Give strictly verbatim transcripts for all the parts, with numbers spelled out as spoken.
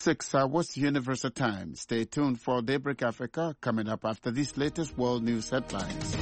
Six hours Universal Time. Stay tuned for Daybreak Africa coming up after these latest world news headlines.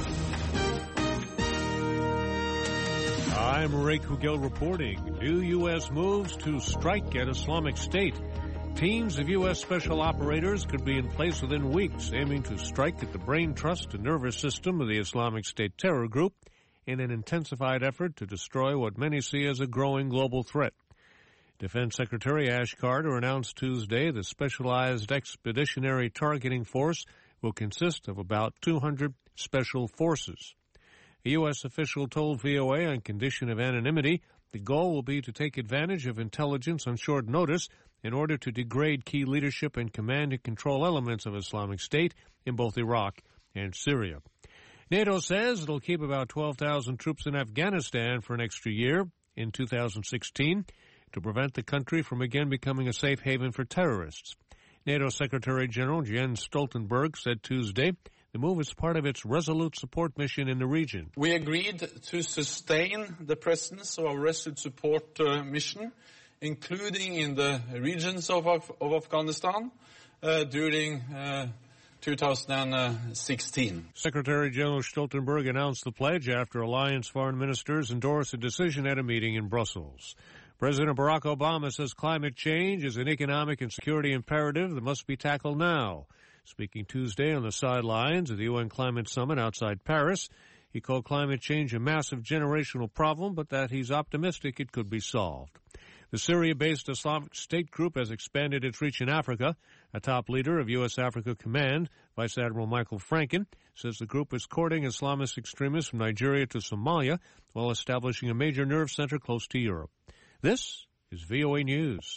I'm Ray Kugel reporting. New U S moves to strike at Islamic State. Teams of U S special operators could be in place within weeks, aiming to strike at the brain trust and nervous system of the Islamic State terror group in an intensified effort to destroy what many see as a growing global threat. Defense Secretary Ash Carter announced Tuesday the Specialized Expeditionary Targeting Force will consist of about two hundred special forces. A U S official told V O A on condition of anonymity the goal will be to take advantage of intelligence on short notice in order to degrade key leadership and command and control elements of Islamic State in both Iraq and Syria. NATO says it'll keep about twelve thousand troops in Afghanistan for an extra year in two thousand sixteen to prevent the country from again becoming a safe haven for terrorists. NATO Secretary General Jens Stoltenberg said Tuesday the move is part of its resolute support mission in the region. We agreed to sustain the presence of our resolute support uh, mission, including in the regions of, of, of Afghanistan, uh, during uh, two thousand sixteen. Secretary General Stoltenberg announced the pledge after alliance foreign ministers endorsed a decision at a meeting in Brussels. President Barack Obama says climate change is an economic and security imperative that must be tackled now. Speaking Tuesday on the sidelines of the U N Climate Summit outside Paris, he called climate change a massive generational problem, but that he's optimistic it could be solved. The Syria-based Islamic State group has expanded its reach in Africa. A top leader of U S Africa Command, Vice Admiral Michael Franken, says the group is courting Islamist extremists from Nigeria to Somalia while establishing a major nerve center close to Europe. This is V O A News.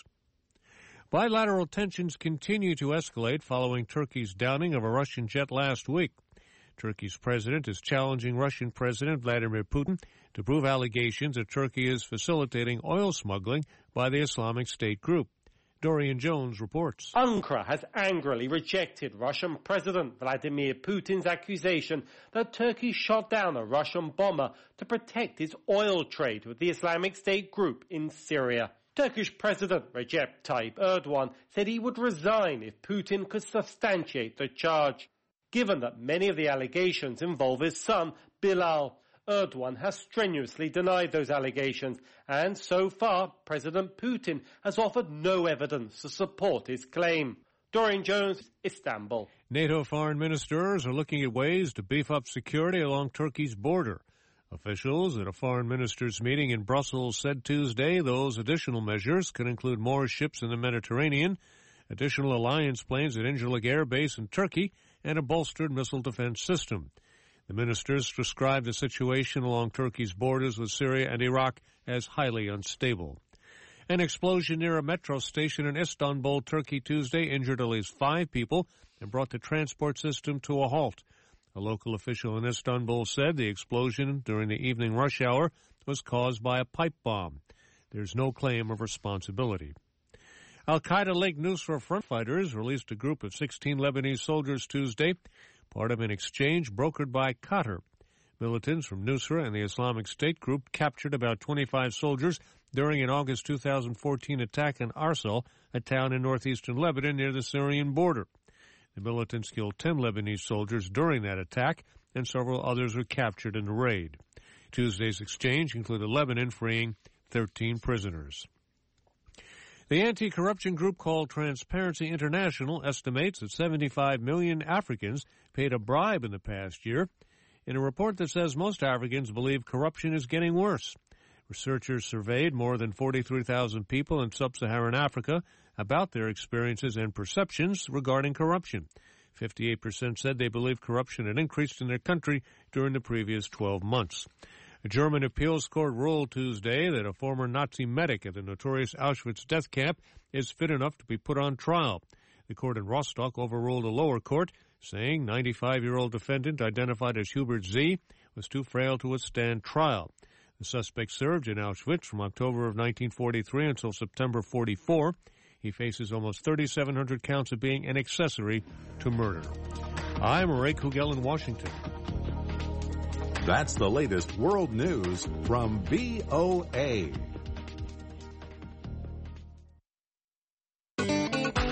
Bilateral tensions continue to escalate following Turkey's downing of a Russian jet last week. Turkey's president is challenging Russian President Vladimir Putin to prove allegations that Turkey is facilitating oil smuggling by the Islamic State group. Dorian Jones reports. Ankara has angrily rejected Russian President Vladimir Putin's accusation that Turkey shot down a Russian bomber to protect its oil trade with the Islamic State group in Syria. Turkish President Recep Tayyip Erdogan said he would resign if Putin could substantiate the charge. Given that many of the allegations involve his son, Bilal, Erdogan has strenuously denied those allegations, and so far, President Putin has offered no evidence to support his claim. Dorian Jones, Istanbul. NATO foreign ministers are looking at ways to beef up security along Turkey's border. Officials at a foreign ministers' meeting in Brussels said Tuesday those additional measures could include more ships in the Mediterranean, additional alliance planes at Incirlik Air Base in Turkey, and a bolstered missile defense system. The ministers described the situation along Turkey's borders with Syria and Iraq as highly unstable. An explosion near a metro station in Istanbul, Turkey, Tuesday injured at least five people and brought the transport system to a halt. A local official in Istanbul said the explosion during the evening rush hour was caused by a pipe bomb. There's no claim of responsibility. Al-Qaeda-linked Nusra front fighters released a group of sixteen Lebanese soldiers Tuesday, part of an exchange brokered by Qatar. Militants from Nusra and the Islamic State group captured about twenty-five soldiers during an August two thousand fourteen attack in Arsal, a town in northeastern Lebanon near the Syrian border. The militants killed ten Lebanese soldiers during that attack, and several others were captured in the raid. Tuesday's exchange included Lebanon freeing thirteen prisoners. The anti-corruption group called Transparency International estimates that seventy-five million Africans paid a bribe in the past year, in a report that says most Africans believe corruption is getting worse. Researchers surveyed more than forty-three thousand people in sub-Saharan Africa about their experiences and perceptions regarding corruption. fifty-eight percent said they believe corruption had increased in their country during the previous twelve months. A German appeals court ruled Tuesday that a former Nazi medic at the notorious Auschwitz death camp is fit enough to be put on trial. The court in Rostock overruled a lower court, saying ninety-five-year-old defendant identified as Hubert Z. was too frail to withstand trial. The suspect served in Auschwitz from October of nineteen forty-three until September forty-four. He faces almost thirty-seven hundred counts of being an accessory to murder. I'm Ray Kugel in Washington. That's the latest world news from V O A.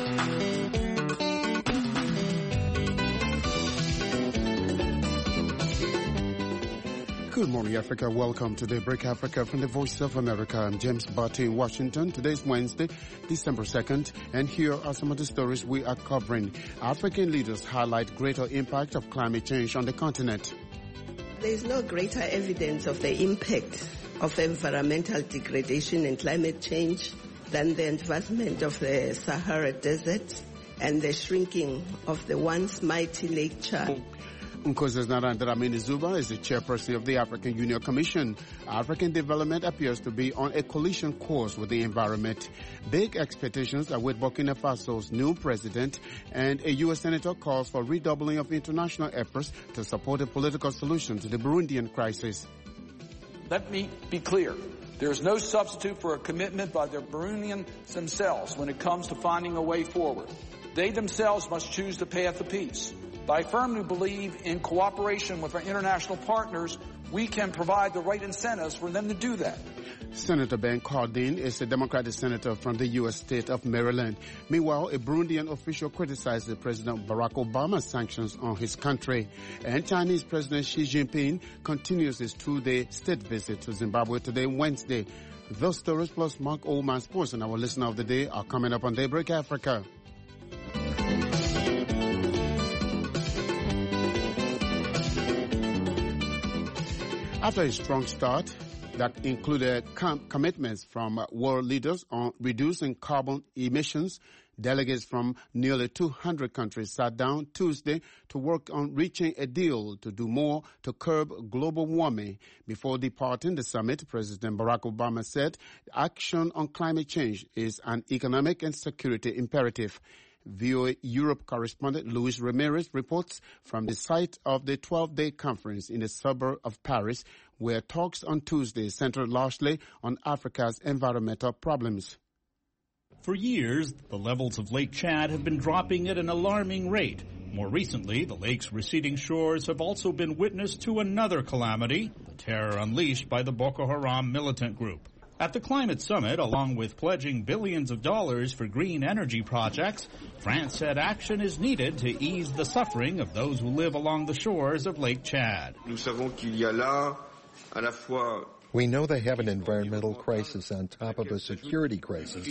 Good morning, Africa. Welcome to Daybreak Africa from the Voice of America. I'm James Barty in Washington. Today's Wednesday, December second, and here are some of the stories we are covering. African leaders highlight greater impact of climate change on the continent. There is no greater evidence of the impact of environmental degradation and climate change than the advancement of the Sahara Desert and the shrinking of the once mighty Lake Chad. Nkosazana Dlamini Zuma is the chairperson of the African Union Commission. African development appears to be on a collision course with the environment. Big expectations await Burkina Faso's new president, and a U S senator calls for redoubling of international efforts to support a political solution to the Burundian crisis. Let me be clear. There is no substitute for a commitment by the Burundians themselves when it comes to finding a way forward. They themselves must choose the path of peace. But I firmly believe in cooperation with our international partners, we can provide the right incentives for them to do that. Senator Ben Cardin is a Democratic senator from the U S state of Maryland. Meanwhile, a Burundian official criticized President Barack Obama's sanctions on his country. And Chinese President Xi Jinping continues his two-day state visit to Zimbabwe today, Wednesday. Those stories plus Mark Oldman Sports and our listener of the day are coming up on Daybreak Africa. After a strong start that included com- commitments from uh, world leaders on reducing carbon emissions, delegates from nearly two hundred countries sat down Tuesday to work on reaching a deal to do more to curb global warming. Before departing the summit, President Barack Obama said action on climate change is an economic and security imperative. V O A Europe correspondent Luis Ramirez reports from the site of the twelve-day conference in the suburb of Paris, where talks on Tuesday centered largely on Africa's environmental problems. For years, the levels of Lake Chad have been dropping at an alarming rate. More recently, the lake's receding shores have also been witness to another calamity, the terror unleashed by the Boko Haram militant group. At the climate summit, along with pledging billions of dollars for green energy projects, France said action is needed to ease the suffering of those who live along the shores of Lake Chad. We know they have an environmental crisis on top of a security crisis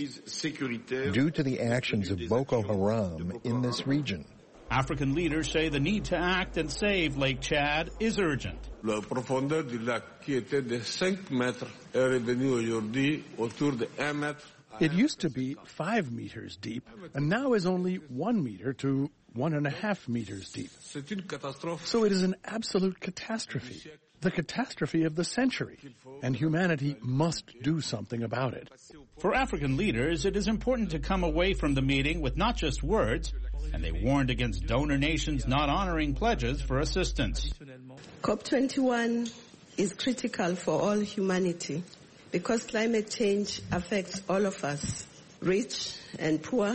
due to the actions of Boko Haram in this region. African leaders say the need to act and save Lake Chad is urgent. La profondeur du lac, qui était de cinq mètres, est revenue aujourd'hui autour de un mètre. It used to be five meters deep, and now is only one meter to one and a half meters deep. So it is an absolute catastrophe, the catastrophe of the century, and humanity must do something about it. For African leaders, it is important to come away from the meeting with not just words, and they warned against donor nations not honoring pledges for assistance. COP twenty-one is critical for all humanity because climate change affects all of us, rich and poor,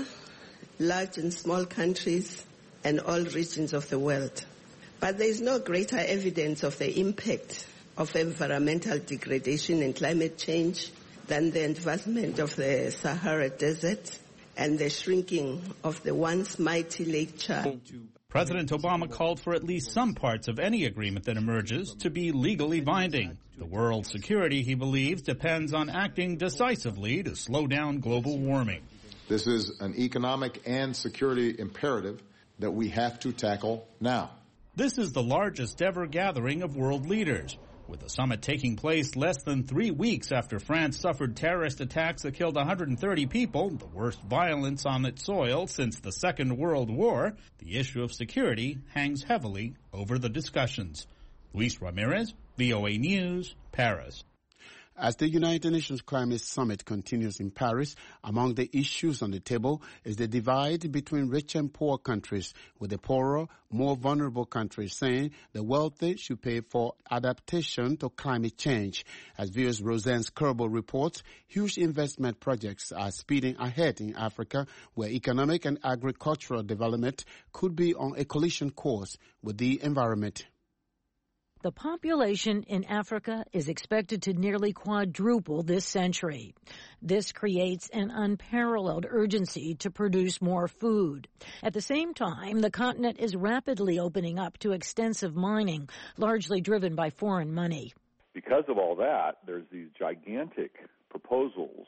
large and small countries, and all regions of the world. But there is no greater evidence of the impact of environmental degradation and climate change than the advancement of the Sahara Desert and the shrinking of the once mighty Lake Chad. President Obama called for at least some parts of any agreement that emerges to be legally binding. The world's security, he believes, depends on acting decisively to slow down global warming. This is an economic and security imperative that we have to tackle now. This is the largest ever gathering of world leaders, with the summit taking place less than three weeks after France suffered terrorist attacks that killed one hundred thirty people, the worst violence on its soil since the Second World War. The issue of security hangs heavily over the discussions. Luis Ramirez, V O A News, Paris. As the United Nations Climate Summit continues in Paris, among the issues on the table is the divide between rich and poor countries, with the poorer, more vulnerable countries saying the wealthy should pay for adaptation to climate change. As V O's Roseanne Kerbal reports, huge investment projects are speeding ahead in Africa, where economic and agricultural development could be on a collision course with the environment. The population in Africa is expected to nearly quadruple this century. This creates an unparalleled urgency to produce more food. At the same time, the continent is rapidly opening up to extensive mining, largely driven by foreign money. because of all that, there's these gigantic proposals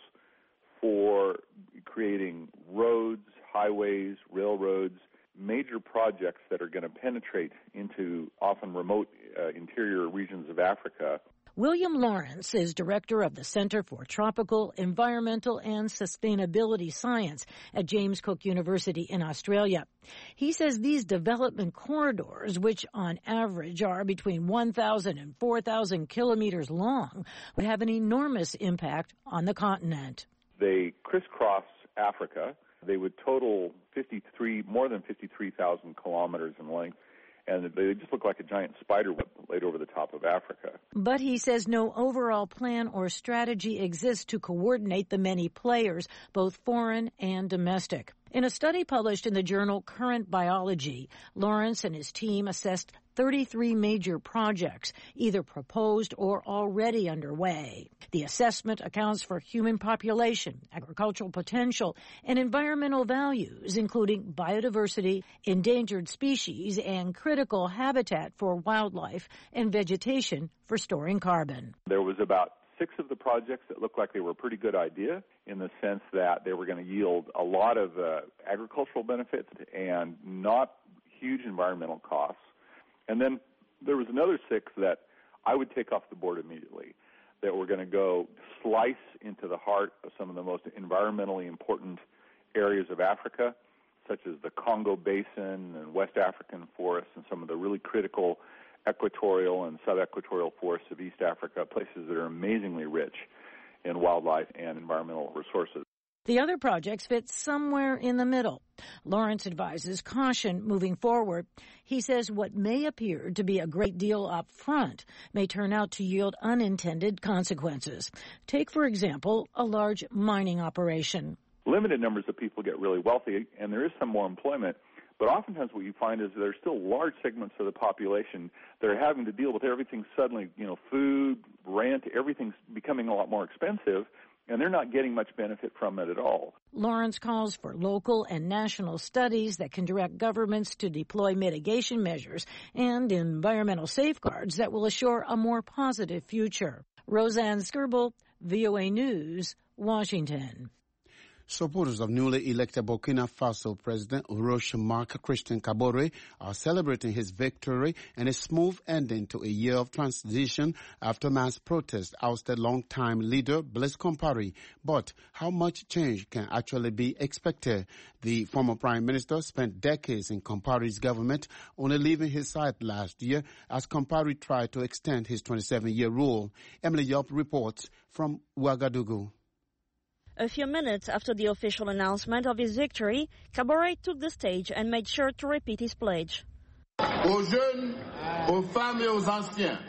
for creating roads, highways, railroads, major projects that are going to penetrate into often remote uh, interior regions of Africa. William Lawrence is director of the Center for Tropical, Environmental and Sustainability Science at James Cook University in Australia. He says these development corridors, which on average are between one thousand and four thousand kilometers long, would have an enormous impact on the continent. They crisscross Africa. They would total fifty-three, more than fifty-three thousand kilometers in length. And they just look like a giant spider web laid over the top of Africa. But he says no overall plan or strategy exists to coordinate the many players, both foreign and domestic. In a study published in the journal Current Biology, Lawrence and his team assessed thirty-three major projects, either proposed or already underway. The assessment accounts for human population, agricultural potential, and environmental values, including biodiversity, endangered species, and critical habitat for wildlife and vegetation for storing carbon. There was about six of the projects that looked like they were a pretty good idea in the sense that they were going to yield a lot of uh, agricultural benefits and not huge environmental costs. And then there was another six that I would take off the board immediately, that were going to go slice into the heart of some of the most environmentally important areas of Africa, such as the Congo Basin and West African forests and some of the really critical equatorial and subequatorial forests of East Africa, places that are amazingly rich in wildlife and environmental resources. The other projects fit somewhere in the middle. Lawrence advises caution moving forward. He says what may appear to be a great deal up front may turn out to yield unintended consequences. Take, for example, a large mining operation. Limited numbers of people get really wealthy, and there is some more employment. But oftentimes what you find is there's still large segments of the population that are having to deal with everything suddenly, you know, food, rent, everything's becoming a lot more expensive, and they're not getting much benefit from it at all. Lawrence calls for local and national studies that can direct governments to deploy mitigation measures and environmental safeguards that will assure a more positive future. Roseanne Skirbel, V O A News, Washington. Supporters of newly elected Burkina Faso President Roch Marc Christian Kabore are celebrating his victory and a smooth ending to a year of transition after mass protests ousted longtime leader Blaise Compaoré. But how much change can actually be expected? The former prime minister spent decades in Compaoré's government, only leaving his side last year as Compaoré tried to extend his twenty-seven-year rule. Emily Yop reports from Ouagadougou. A few minutes after the official announcement of his victory, Kabore took the stage and made sure to repeat his pledge. Aux jeunes, aux femmes et aux anciens,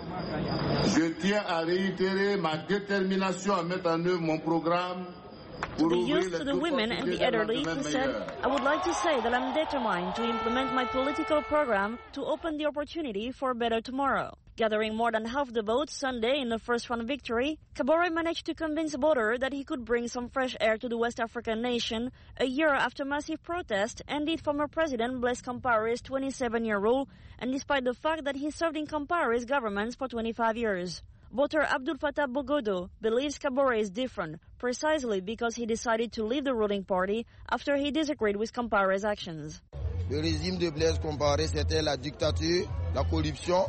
je tiens à réitérer ma détermination à mettre en œuvre mon programme. To the youth, to the women and the elderly, he said, I would like to say that I'm determined to implement my political program to open the opportunity for a better tomorrow. Gathering more than half the votes Sunday in the first-round victory, Kabore managed to convince voters that he could bring some fresh air to the West African nation a year after massive protests ended former President Blaise Compaoré's twenty-seven-year rule, and despite the fact that he served in Compaoré's governments for twenty-five years. Voter Abdul Fattah Bogodo believes Kabore is different, precisely because he decided to leave the ruling party after he disagreed with Compaoré's actions. Le régime de Blaise Compaoré, c'était la dictature, la corruption.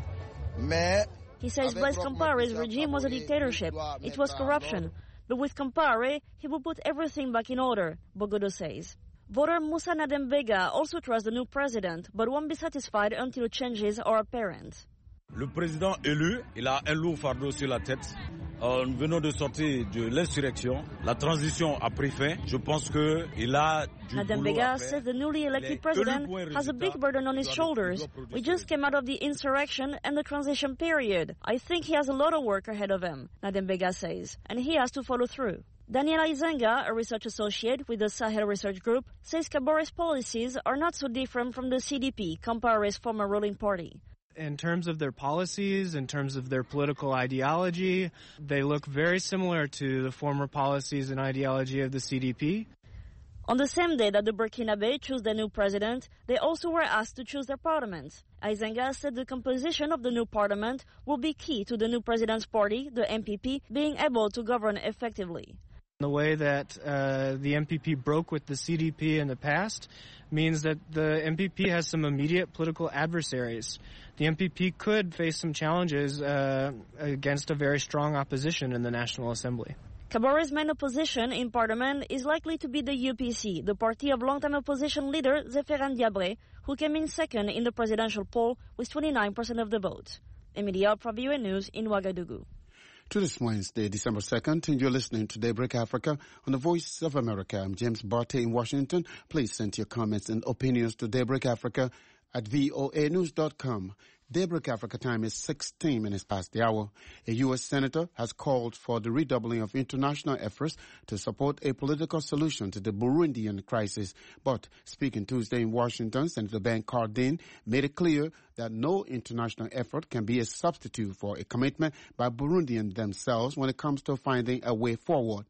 He says Blaise Compaoré's regime was a dictatorship. It was corruption. But with Compaoré, he will put everything back in order, Bogodo says. Voter Moussa Nadembega also trusts the new president, but won't be satisfied until changes are apparent. Le président élu, il a un lourd fardeau sur la tête. Euh, nous venons de sortir de l'insurrection. La transition a pris fin. Je pense que il a du Nadembega says the newly elected president has a big burden on his shoulders. We just came out of the insurrection and the transition period. I think he has a lot of work ahead of him, Nadembega says, and he has to follow through. Daniel Izenga, a research associate with the Sahel Research Group, says Kabore's policies are not so different from the C D P, Compaoré's former ruling party. In terms of their policies, in terms of their political ideology, they look very similar to the former policies and ideology of the C D P. On the same day that the Burkinabe chose their new president, they also were asked to choose their parliament. Aizenga said the composition of the new parliament will be key to the new president's party, the M P P, being able to govern effectively. The way that uh, the M P P broke with the C D P in the past means that the M P P has some immediate political adversaries. The M P P could face some challenges uh, against a very strong opposition in the National Assembly. Kabore's main opposition in parliament is likely to be the U P C, the party of long-time opposition leader Zéphirin Diabré, who came in second in the presidential poll with twenty-nine percent of the vote. Emilia Pravia News in Ouagadougou. To this Wednesday, December second, and you're listening to Daybreak Africa on the Voice of America. I'm James Barty in Washington. Please send your comments and opinions to Daybreak Africa at voa news dot com. Daybreak Africa time is sixteen minutes past the hour. A U S senator has called for the redoubling of international efforts to support a political solution to the Burundian crisis. But speaking Tuesday in Washington, Senator Ben Cardin made it clear that no international effort can be a substitute for a commitment by Burundians themselves when it comes to finding a way forward.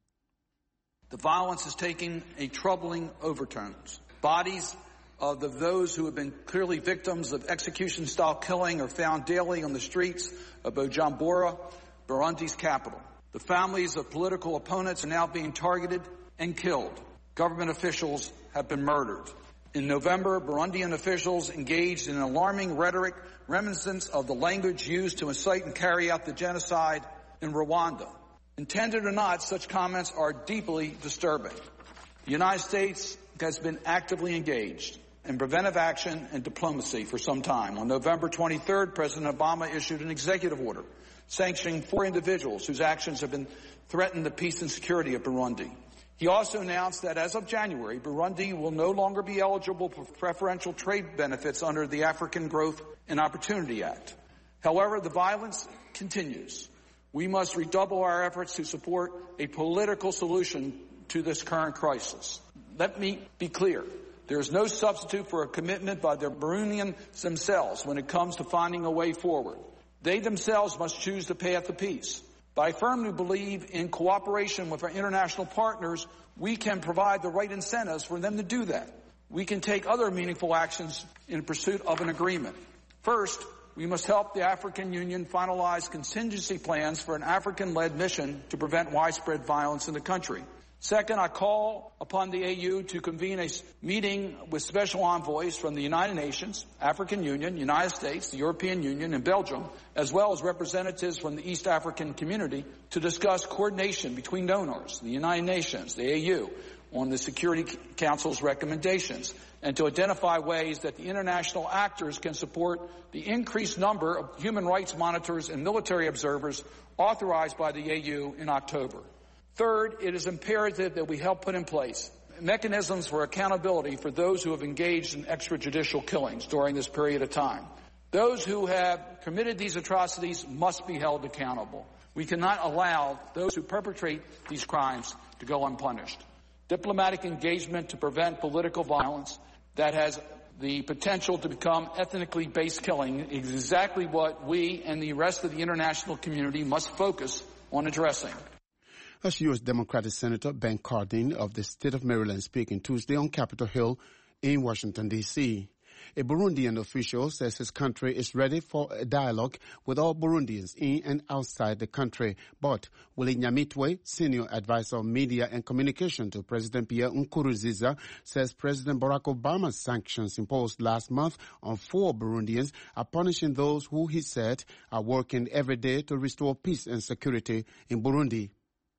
The violence is taking a troubling overtones. Bodies of the, those who have been clearly victims of execution-style killing are found daily on the streets of Bujumbura, Burundi's capital. The families of political opponents are now being targeted and killed. Government officials have been murdered. In November, Burundian officials engaged in an alarming rhetoric reminiscent of the language used to incite and carry out the genocide in Rwanda. Intended or not, such comments are deeply disturbing. The United States has been actively engaged in preventive action and diplomacy for some time. On November twenty-third, President Obama issued an executive order sanctioning four individuals whose actions have been threatened the peace and security of Burundi. He also announced that as of January, Burundi will no longer be eligible for preferential trade benefits under the African Growth and Opportunity Act. However, the violence continues. We must redouble our efforts to support a political solution to this current crisis. Let me be clear. There is no substitute for a commitment by the Burundians themselves when it comes to finding a way forward. They themselves must choose the path of peace. But I firmly believe in cooperation with our international partners, we can provide the right incentives for them to do that. We can take other meaningful actions in pursuit of an agreement. First, we must help the African Union finalize contingency plans for an African-led mission to prevent widespread violence in the country. Second, I call upon the A U to convene a meeting with special envoys from the United Nations, African Union, United States, the European Union, and Belgium, as well as representatives from the East African community to discuss coordination between donors, the United Nations, the A U, on the Security Council's recommendations, and to identify ways that the international actors can support the increased number of human rights monitors and military observers authorized by the A U in October. Third, it is imperative that we help put in place mechanisms for accountability for those who have engaged in extrajudicial killings during this period of time. Those who have committed these atrocities must be held accountable. We cannot allow those who perpetrate these crimes to go unpunished. Diplomatic engagement to prevent political violence that has the potential to become ethnically based killing is exactly what we and the rest of the international community must focus on addressing. That's U S Democratic Senator Ben Cardin of the state of Maryland speaking Tuesday on Capitol Hill in Washington, D C A Burundian official says his country is ready for a dialogue with all Burundians in and outside the country. But Willie Nyamitwe, senior advisor on media and communication to President Pierre Nkurunziza, says President Barack Obama's sanctions imposed last month on four Burundians are punishing those who, he said, are working every day to restore peace and security in Burundi.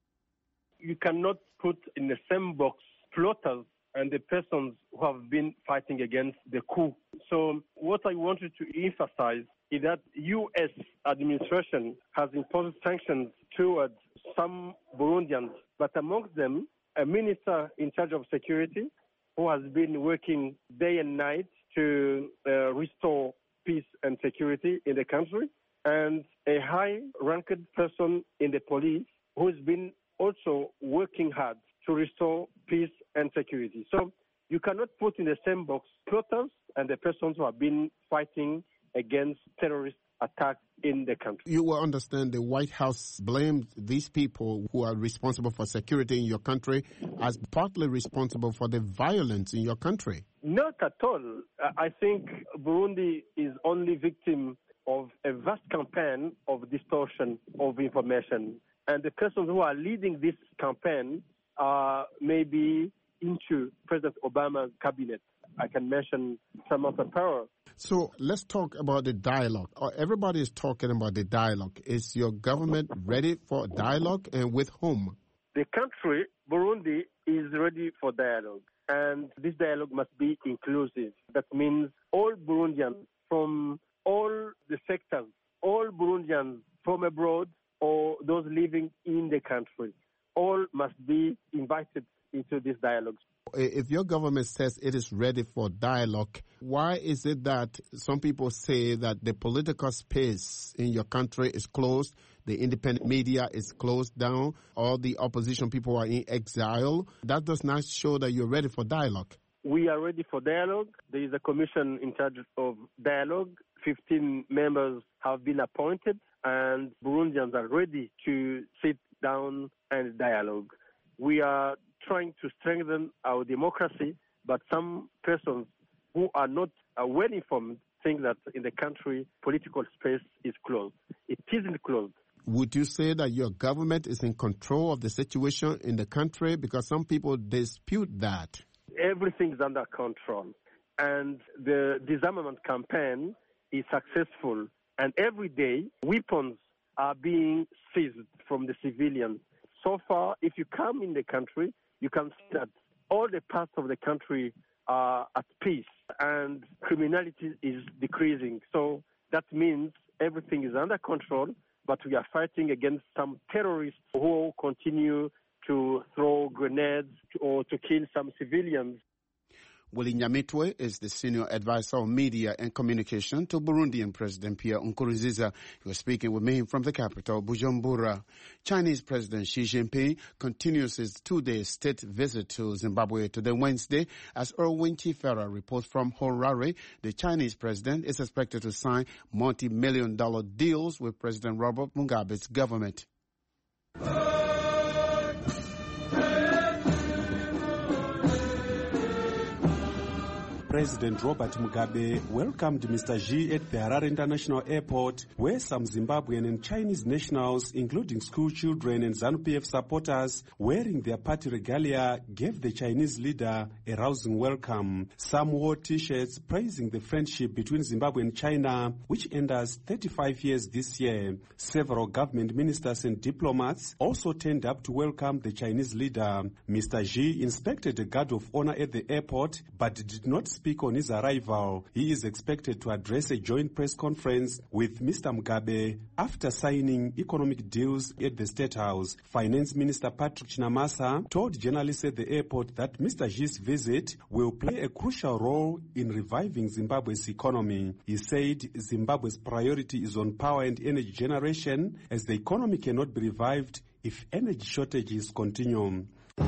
You cannot put in the same box plotters and the persons who have been fighting against the coup. So what I wanted to emphasize is that U S administration has imposed sanctions towards some Burundians, but amongst them, a minister in charge of security who has been working day and night to uh, restore peace and security in the country, and a high-ranked person in the police who's been also working hard to restore peace and security. So you cannot put in the same box plotters and the persons who have been fighting against terrorist attacks in the country. You will understand the White House blamed these people who are responsible for security in your country as partly responsible for the violence in your country. Not at all. I think Burundi is only victim of a vast campaign of distortion of information. And the persons who are leading this campaign are maybe into President Obama's cabinet. I can mention Samantha Power. So let's talk about the dialogue. Everybody is talking about the dialogue. Is your government ready for dialogue, and with whom? The country, Burundi, is ready for dialogue. And this dialogue must be inclusive. That means all Burundians from all the sectors, all Burundians from abroad or those living in the country, all must be invited into this dialogue. If your government says it is ready for dialogue, why is it that some people say that the political space in your country is closed, the independent media is closed down, all the opposition people are in exile? That does not show that you're ready for dialogue. We are ready for dialogue. There is a commission in charge of dialogue. fifteen members have been appointed, and Burundians are ready to sit down and dialogue. We are trying to strengthen our democracy, but some persons who are not uh, well informed think that in the country political space is closed. It isn't closed. Would you say that your government is in control of the situation in the country? Because some people dispute that. Everything is under control, and the disarmament campaign is successful, and every day weapons are being seized from the civilians. So far, if you come in the country, you can see that all the parts of the country are at peace and criminality is decreasing. So that means everything is under control, but we are fighting against some terrorists who continue to throw grenades or to kill some civilians. Willie Nyamitwe is the senior advisor on media and communication to Burundian President Pierre Nkurunziza. He was speaking with me from the capital, Bujumbura. Chinese President Xi Jinping continues his two-day state visit to Zimbabwe today, Wednesday. As Erwin Chifera reports from Harare, the Chinese president is expected to sign multi-million dollar deals with President Robert Mugabe's government. President Robert Mugabe welcomed Mister Xi at the Harare International Airport, where some Zimbabwean and Chinese nationals, including school children and ZANU-P F supporters, wearing their party regalia, gave the Chinese leader a rousing welcome. Some wore T-shirts praising the friendship between Zimbabwe and China, which enters thirty-five years this year. Several government ministers and diplomats also turned up to welcome the Chinese leader. Mister Xi inspected a guard of honor at the airport, but did not speak on his arrival. He is expected to address a joint press conference with Mister Mugabe after signing economic deals at the State House. Finance Minister Patrick Chinamasa told journalists at the airport that Mister Xi's visit will play a crucial role in reviving Zimbabwe's economy. He said Zimbabwe's priority is on power and energy generation, as the economy cannot be revived if energy shortages continue.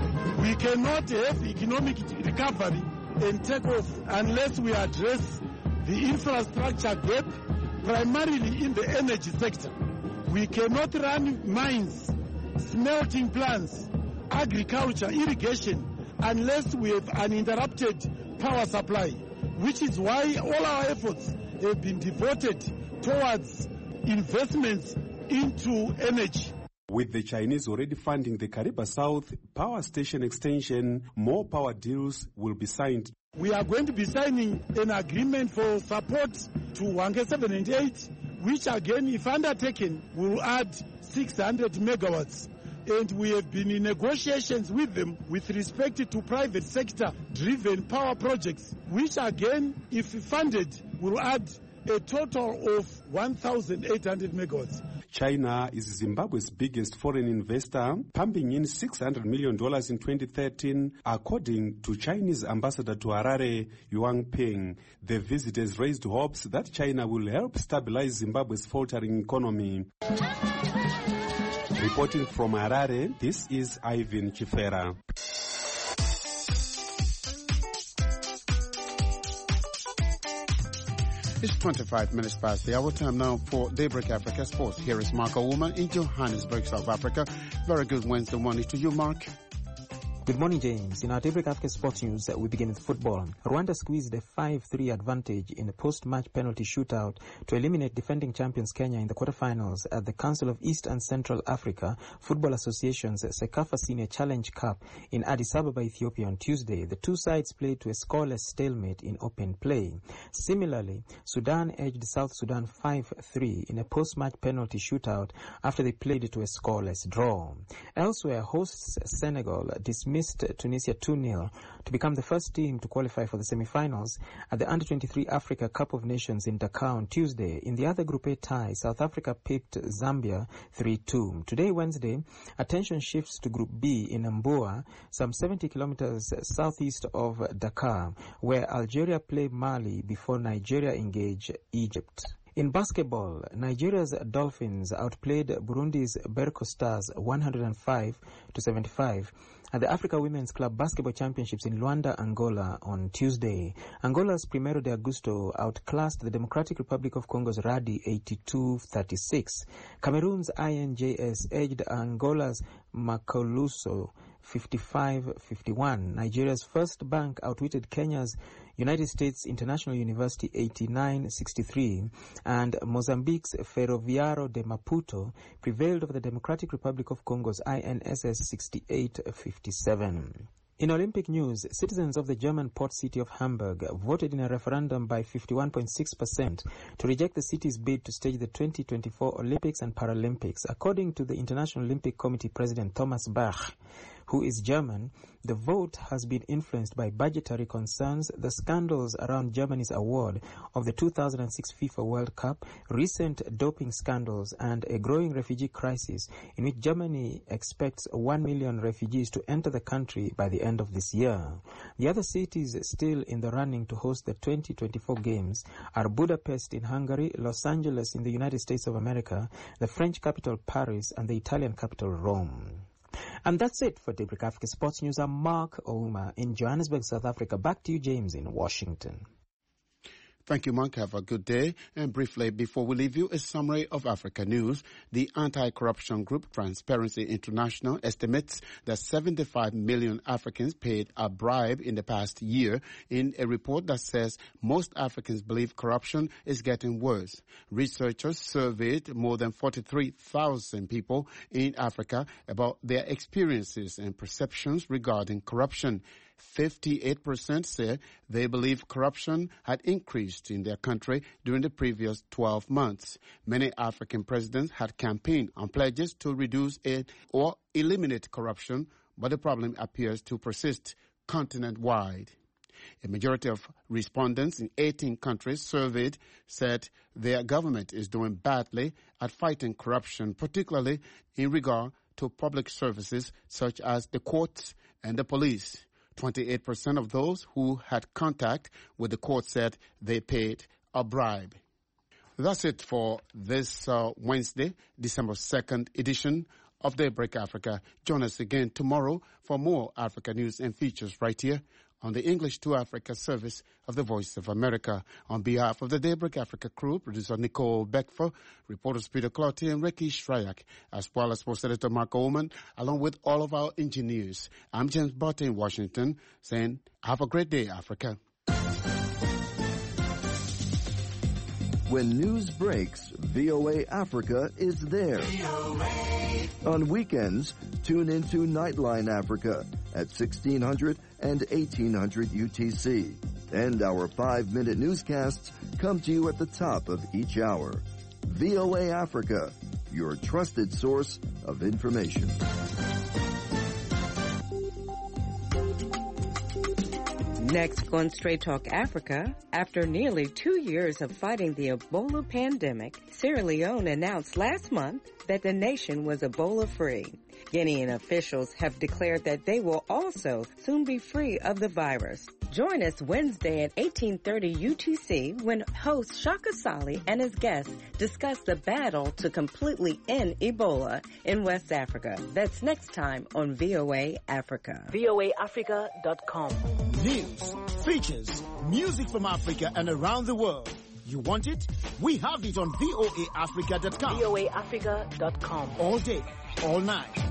We cannot have economic recovery and take off unless we address the infrastructure gap, primarily in the energy sector. We cannot run mines, smelting plants, agriculture, irrigation, unless we have uninterrupted power supply, which is why all our efforts have been devoted towards investments into energy. With the Chinese already funding the Kariba South power station extension, more power deals will be signed. We are going to be signing an agreement for support to Hwange seven and eight, which again, if undertaken, will add six hundred megawatts. And we have been in negotiations with them with respect to private sector-driven power projects, which again, if funded, will add a total of one thousand eight hundred megawatts. China is Zimbabwe's biggest foreign investor, pumping in six hundred million dollars in twenty thirteen, according to Chinese ambassador to Harare, Yuan Peng. The visit has raised hopes that China will help stabilize Zimbabwe's faltering economy. Reporting from Harare, this is Ivan Chifera. It's twenty-five minutes past the hour. Time now for Daybreak Africa Sports. Here is Mark Owoman in Johannesburg, South Africa. Very good Wednesday morning to you, Mark. Good morning, James. In our Daybreak Africa Sports news, we begin with football. Rwanda squeezed a five three advantage in a post-match penalty shootout to eliminate defending champions Kenya in the quarterfinals at the Council of East and Central Africa Football Association's Sekafa Senior Challenge Cup in Addis Ababa, Ethiopia on Tuesday. The two sides played to a scoreless stalemate in open play. Similarly, Sudan edged South Sudan five three in a post-match penalty shootout after they played to a scoreless draw. Elsewhere, hosts Senegal dismissed Tunisia two nil to become the first team to qualify for the semi-finals at the under twenty-three Africa Cup of Nations in Dakar on Tuesday. In the other Group A tie, South Africa pipped Zambia three two. Today, Wednesday, attention shifts to Group B in Mboa, some seventy kilometers southeast of Dakar, where Algeria play Mali before Nigeria engage Egypt. In basketball, Nigeria's Dolphins outplayed Burundi's Berco Stars one hundred five to seventy-five at the Africa Women's Club Basketball Championships in Luanda, Angola on Tuesday. Angola's Primero de Agosto outclassed the Democratic Republic of Congo's Radi eighty-two thirty-six. Cameroon's I N J S edged Angola's Makoluso fifty-five fifty-one. Nigeria's First Bank outwitted Kenya's United States International University eighty-nine sixty-three, and Mozambique's Ferroviário de Maputo prevailed over the Democratic Republic of Congo's I N S S sixty-eight fifty-seven. In Olympic news, citizens of the German port city of Hamburg voted in a referendum by fifty-one point six percent to reject the city's bid to stage the twenty twenty-four Olympics and Paralympics. According to the International Olympic Committee President Thomas Bach, who is German, the vote has been influenced by budgetary concerns, the scandals around Germany's award of the two thousand six FIFA World Cup, recent doping scandals, and a growing refugee crisis in which Germany expects one million refugees to enter the country by the end of this year. The other cities still in the running to host the twenty twenty-four Games are Budapest in Hungary, Los Angeles in the United States of America, the French capital Paris, and the Italian capital Rome. And that's it for Daybreak Africa Sports News. I'm Mark Ouma in Johannesburg, South Africa. Back to you, James, in Washington. Thank you, Mark. Have a good day. And briefly, before we leave you, a summary of Africa news. The anti-corruption group Transparency International estimates that seventy-five million Africans paid a bribe in the past year in a report that says most Africans believe corruption is getting worse. Researchers surveyed more than forty-three thousand people in Africa about their experiences and perceptions regarding corruption. fifty-eight percent said they believe corruption had increased in their country during the previous twelve months. Many African presidents had campaigned on pledges to reduce it or eliminate corruption, but the problem appears to persist continent-wide. A majority of respondents in eighteen countries surveyed said their government is doing badly at fighting corruption, particularly in regard to public services such as the courts and the police. twenty-eight percent of those who had contact with the court said they paid a bribe. That's it for this uh, Wednesday, December second edition of Daybreak Africa. Join us again tomorrow for more Africa news and features right here on the English to Africa service of the Voice of America. On behalf of the Daybreak Africa crew, producer Nicole Beckford, reporters Peter Clotty and Ricky Shryak, as well as sports editor Mark Oman, along with all of our engineers. I'm James Barton in Washington, saying, have a great day, Africa. When news breaks, V O A Africa is there. On weekends, tune into Nightline Africa at sixteen hundred and eighteen hundred U T C. And our five-minute newscasts come to you at the top of each hour. V O A Africa, your trusted source of information. Next on Straight Talk Africa, after nearly two years of fighting the Ebola pandemic, Sierra Leone announced last month that the nation was Ebola-free. Guinean officials have declared that they will also soon be free of the virus. Join us Wednesday at eighteen thirty U T C when host Shaka Sali and his guests discuss the battle to completely end Ebola in West Africa. That's next time on V O A Africa. V O A Africa dot com. News, features, music from Africa and around the world. You want it? We have it on voa africa dot com. voa africa dot com. All day, all night.